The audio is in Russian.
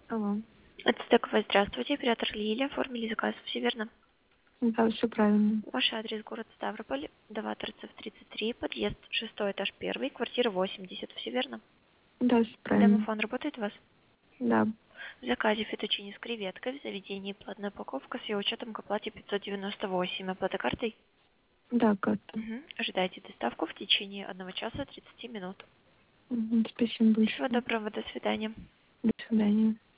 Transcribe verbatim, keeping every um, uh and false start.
Алло. Это Стековая, здравствуйте, оператор Лилия, оформили заказ, все верно? Да, все правильно. Ваш адрес город Ставрополь, Даваторцев, тридцать три, подъезд шестой этаж первый, квартира восемьдесят, все верно? Да, все правильно. Домофон работает у вас? Да. В заказе фетучини с креветкой, в заведении платная упаковка с ее учетом к оплате пятьсот девяносто восемь. Оплата картой? Да, карта. Угу. Ожидайте доставку в течение одного часа тридцати минут. Мгм, спасибо Всего большое. доброго, до свидания. До свидания.